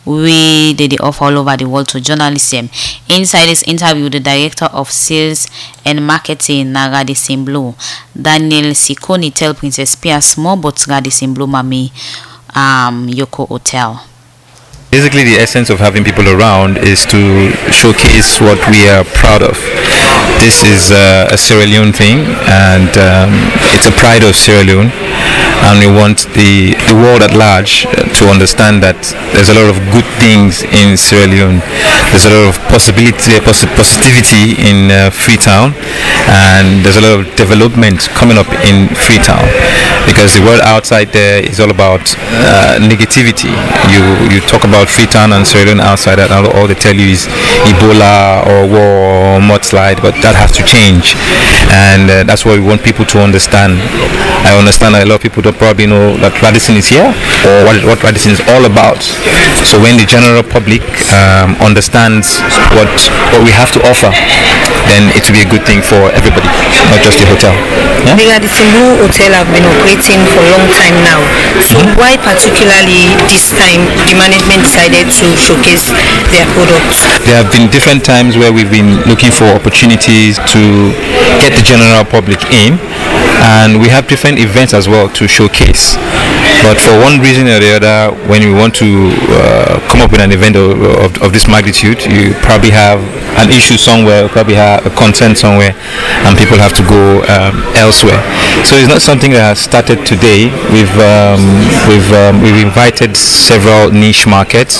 we they, they offer all over the world to journalists them. Inside this interview, the director of sales and marketing na Radisson Blu, Daniel Sikoni, tell Princess Pia small but Radisson Blu Mami um Yoko Hotel. Basically, the essence of having people around is to showcase what we are proud of. This is uh, a Sierra Leone thing, and um, it's a pride of Sierra Leone, and we want the, the world at large to understand that there's a lot of good things in Sierra Leone. There's a lot of possibility, poss- positivity in uh, Freetown, and there's a lot of development coming up in Freetown, because the world outside there is all about uh, negativity. You you talk about Freetown and Sierra Leone outside that, and all they tell you is Ebola or war or mudslide, but that has to change, and uh, that's what we want people to understand. I understand that a lot of people don't probably know that Radisson is here or what, what Radisson is all about. So when the general public um, understands what what we have to offer, then it will be a good thing for everybody, not just the hotel. Yeah? The Radisson Blu Hotel have been operating for a long time now. So why particularly this time the management decided to showcase their products? There have been different times where we've been looking for opportunities to get the general public in, and we have different events as well to showcase. But for one reason or the other, when we want to uh, come up with an event of, of, of this magnitude, you probably have an issue somewhere, probably have a concern somewhere, and people have to go um, elsewhere. So it's not something that has started today. We've um, we've um, we've invited several niche markets,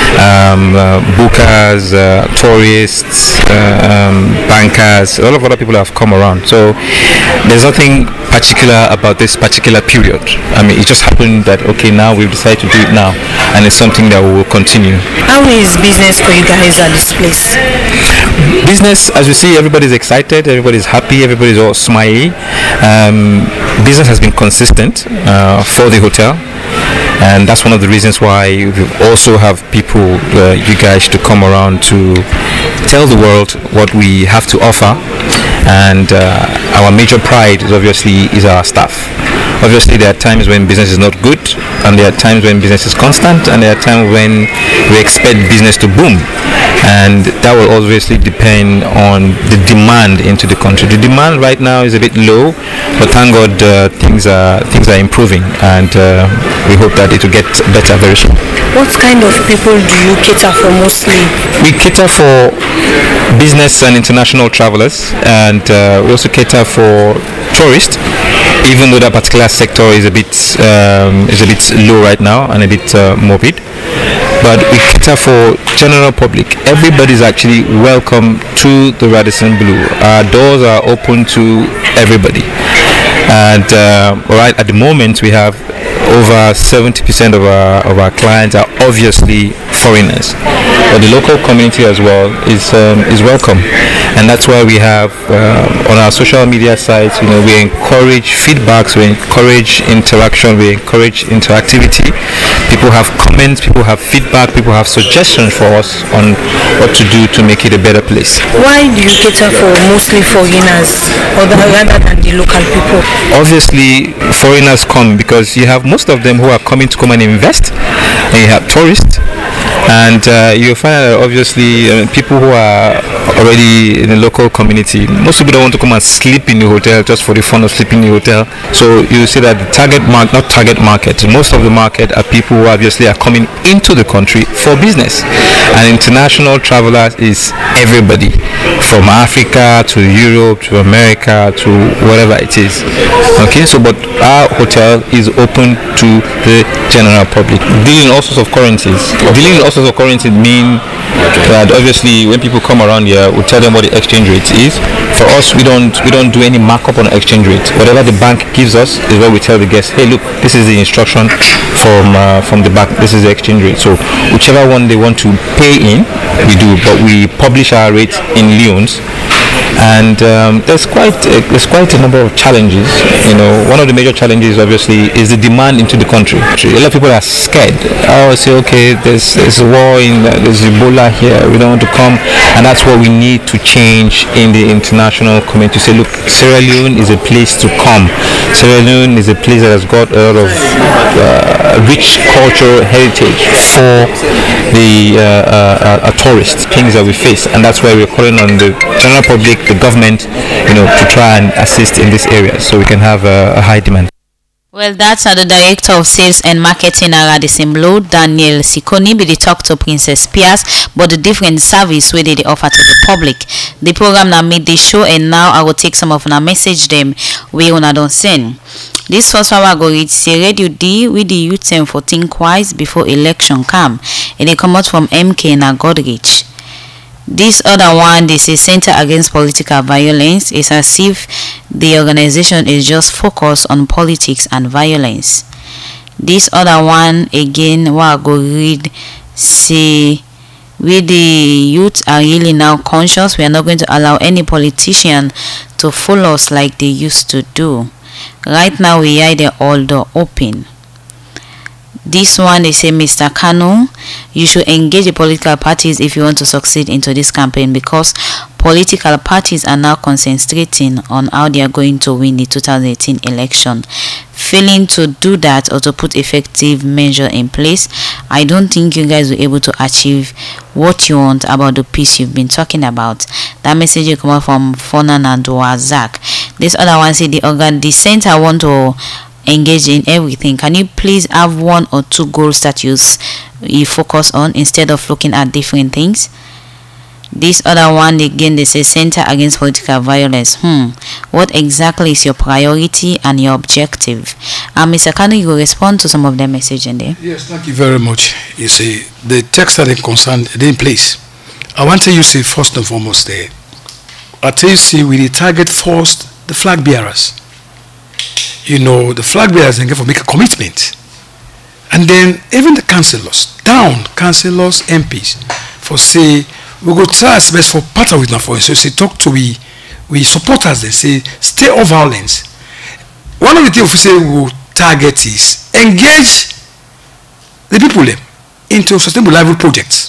um, uh, bookers, uh, tourists, uh, um, bankers. A lot of other people have come around. So there's nothing particular about this particular period. I mean, it just happened that okay, now we've decided to do it now, and it's something that we will continue. How is business for you guys at this place? Business, as you see, everybody's excited, everybody's happy, everybody's all smiley. Um, business has been consistent uh, for the hotel, and that's one of the reasons why we also have people, uh, you guys, to come around to tell the world what we have to offer. And uh, our major pride is obviously is our staff. Obviously, there are times when business is not good, and there are times when business is constant, and there are times when we expect business to boom, and that will obviously depend on the demand into the country. The demand right now is a bit low, but thank God uh, things are things are improving, and uh, we hope that it will get better very soon. What kind of people do you cater for mostly? We cater for business and international travelers, and uh, we also cater for tourists, even though that particular sector is a bit um, is a bit low right now and a bit uh, morbid. But we cater for general public. Everybody is actually welcome to the Radisson Blu. Our doors are open to everybody, and uh, right at the moment we have over seventy percent of our of our clients are obviously foreigners, but the local community as well is um, is welcome, and that's why we have uh, on our social media sites, you know, we encourage feedbacks, we encourage interaction, we encourage interactivity. People have comments, people have feedback, people have suggestions for us on what to do to make it a better place. Why do you cater for mostly foreigners or the, rather than the local people? Obviously, foreigners come because you have most of them who are coming to come and invest, and you have tourists, and uh, you find that obviously uh, people who are already in the local community, most people don't want to come and sleep in the hotel just for the fun of sleeping in the hotel. So you see that the target market, not target market, most of the market are people who obviously are coming into the country for business, and international travelers is everybody from Africa to Europe to America to whatever it is. Okay, so but our hotel is open to the general public. Dealing in all sorts of currencies. Dealing in all sorts of currencies mean that obviously when people come around here, we tell them what the exchange rate is. For us, we don't we don't do any markup on exchange rate. Whatever the bank gives us is what we tell the guests. Hey, look, this is the instruction from uh, from the bank. This is the exchange rate. So whichever one they want to pay in, we do. But we publish our rates in leones. And um, there's quite a, there's quite a number of challenges. You know, one of the major challenges obviously is the demand into the country. A lot of people are scared. Oh, say okay, there's there's a war in uh, there's Ebola here. We don't want to come, and that's what we need to change in the international community. Say, look, Sierra Leone is a place to come. Sierra Leone is a place that has got a lot of uh, rich cultural heritage for the uh, uh, uh, tourists, things that we face, and that's why we're calling on the general public, the government, you know, to try and assist in this area so we can have a, a high demand. Well, that's uh, the Director of Sales and Marketing at Radisemblo, Daniel Sikoni, be the talk to Princess Pias, but the different service where they offer to the public. The program now made the show, and now I will take some of our message them we una don't send. This first one I go read say Radio D with the youth and for think wise before election come, and they come out from M K na Godrich. This other one, they say Center Against Political Violence, is as if the organization is just focused on politics and violence. This other one, again, what I go read, say, we the youth are really now conscious. We are not going to allow any politician to fool us like they used to do. Right now, we are the all door open. This one, they say, Mister Kanu, you should engage the political parties if you want to succeed into this campaign, because political parties are now concentrating on how they are going to win the two thousand eighteen election. Failing to do that or to put effective measure in place, I don't think you guys will be able to achieve what you want about the peace you've been talking about. That message will come out from Fonan and Wazak. This other one say the organ, the center want to engage in everything. Can you please have one or two goals that you, you focus on instead of looking at different things? This other one, again, they say Center Against Political Violence. Hmm. What exactly is your priority and your objective? And uh, Mister Kanu, you will respond to some of the message in there. Yes, thank you very much. You see, the text that is concerned, they in place. I want to you say first and foremost there. I tell you, see, we target first the flag bearers. You know, the flag bearers and for make a commitment, and then even the councillors, down councillors, M Ps, for say we go try as best for partner with for so say talk to we we supporters. They say stay off violence. One of the things we say we will target is engage the people them into sustainable livelihood projects.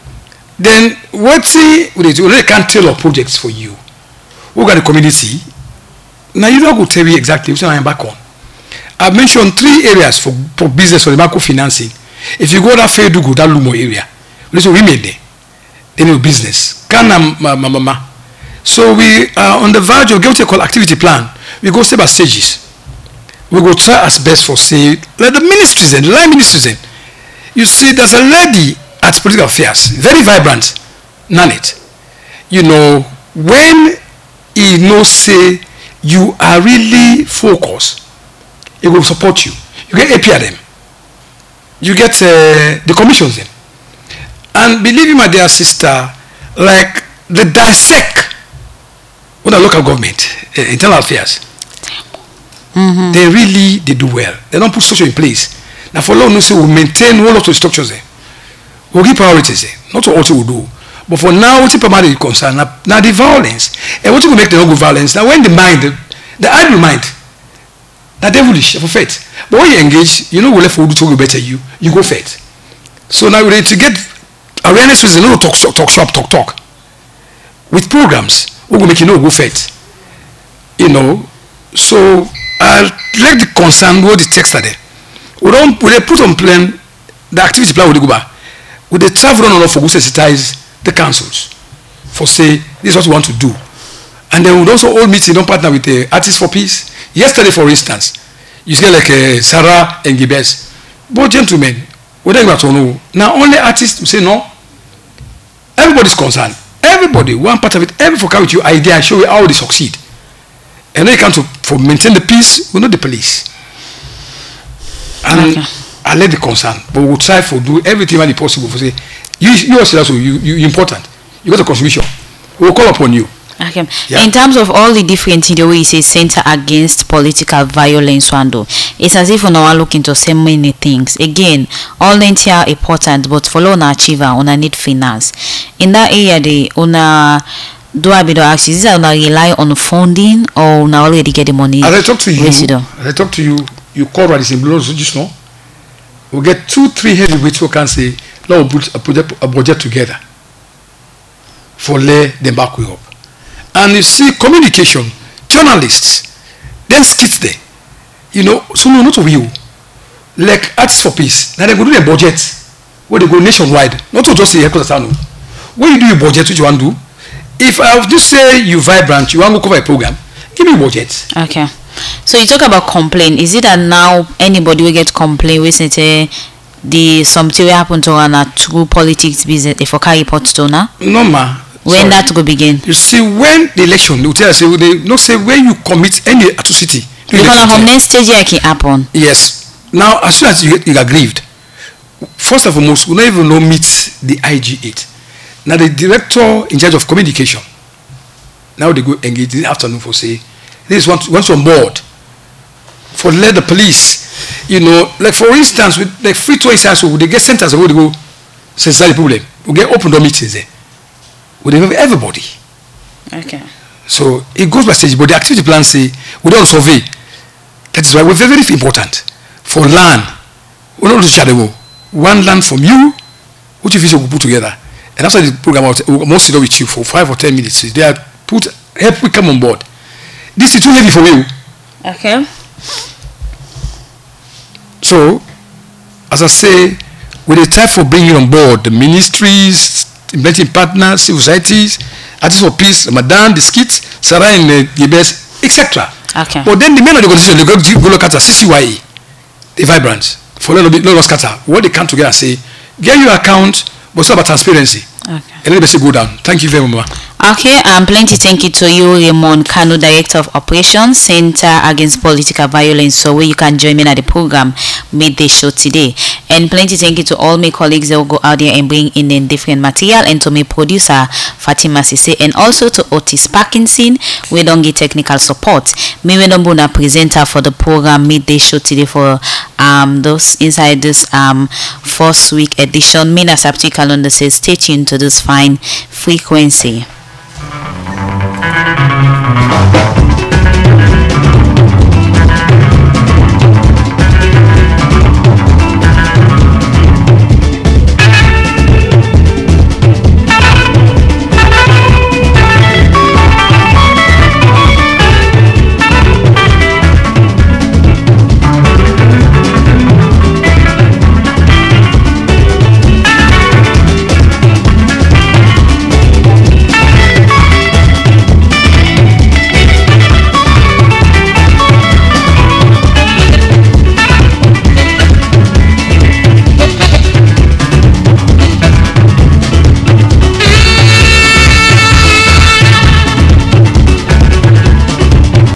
Then what say we do? We can't tell our projects for you. We got the community. Now you don't go tell me exactly which one I'm back on. I've mentioned three areas for, for business for the macro financing. If you go that Fedugo, that Lumo area, listen, we made there. Then your business. Kana mama. So we are on the verge of getting a activity plan. We go step by stages. We go try as best for say like the ministries and line ministries in. You see, there's a lady at political affairs, very vibrant, Nanit. You know, when he knows say you are really focused, it will support you. You get A P R M, you get uh, the commissions then, and believe me, my dear sister, like the dissect with the local government, uh, internal affairs, mm-hmm. they really they do well. They don't put structure in place. Now for long, we maintain all of the structures there. we'll give priorities there. Not all we do. But for now, what's the primary concern? Now, now the violence. And what you make the no good violence? Now when the mind, the, the idle mind, that devilish for faith. But when you engage, you know we left for to go better you, you go faith. So now we need to get awareness is a little talk shop, talk shop, talk talk. With programs, we will make you know go faith. You know, so I like the concern what the text are there. We don't we they put on plan the activity plan with the go back. We they travel on enough for go sensitize the councils for say this is what we want to do. And then we also all meet in partner with the Artists for Peace. Yesterday, for instance, you see like uh, Sarah and Gibes. Both gentlemen, whether you are to know, now only artists say no. Everybody's concerned. Everybody, one part of it, every focus with your idea and show you how they succeed. And then you come to for maintain the peace, we know the police. And okay. I let the concern, but we will try to do everything really possible for say you you also you you important. You got a contribution. We will call upon you. Okay. Yeah. In terms of all the different things, the way you say center against political violence, Wando, it's as if we are looking to say many things. Again, all things are important, but for on achieve, on need finance. In that area, they on do I be the action? Is that on rely on funding or on already get the money? As I talk to you, as I talk to you, you call what is in below just now. We get two, three heavyweights who can say, "Now we put a project, a budget together for lay them back up." And you see communication, journalists, then skits there. You know, so no, not to you. Like Artists for Peace. Now they go do their budget where they go nationwide. Not to just say headquarters. When you do your budget, what you want to do? If I just say you vibrant, you want to cover a program, give me a budget. Okay. So you talk about complaint. Is it that now anybody will get complaint with say the something will happen to one a true politics business if I carry report to now? No ma. When Sorry. that go begin? You see, when the election, they will tell us, they not say when you commit any atrocity. Because from next stage it can happen. Yes. Now, as soon as you, you are grieved, first and foremost, we don't even know meet the I G eight. Now, the director in charge of communication, now they go engage in the afternoon for say, this is once, once on board, for let the police, you know, like for instance, with like free toys, so they get centers where they go, since that's the problem, we get open door meetings there. We have everybody. Okay. So it goes by stage, but the activity plan say we don't survey. That is why we're very, very important for land. We don't shadow one land from you, which you will put together. And after the program, we'll mostly do with you for five or ten minutes. They are put help we come on board. This is too heavy for you. Okay. So, as I say, we try for bringing on board the ministries, implementing partners, civil societies, Artists for Peace, Ramadan, the skits, Sarah and the Gibes, et cetera. Okay. But then the men of the organization, they go, go look at a C C Y E, the vibrant, for no no scatter. What they come together and say, get your account, but it's not about transparency. Okay. And let me say go down. Thank you very much. Okay, um, plenty thank you to you, Raymond Kano, Director of Operations, Center Against Political Violence. So where you can join me at the program midday show today. And plenty thank you to all my colleagues that will go out there and bring in the different material, and to my producer Fatima Sise, and also to Otis Parkinson, we don't get technical support. Me we don't be a presenter for the program midday show today for um those inside this um first week edition. Me na Sapti Calendar says stay tuned to this fine frequency. Thank you.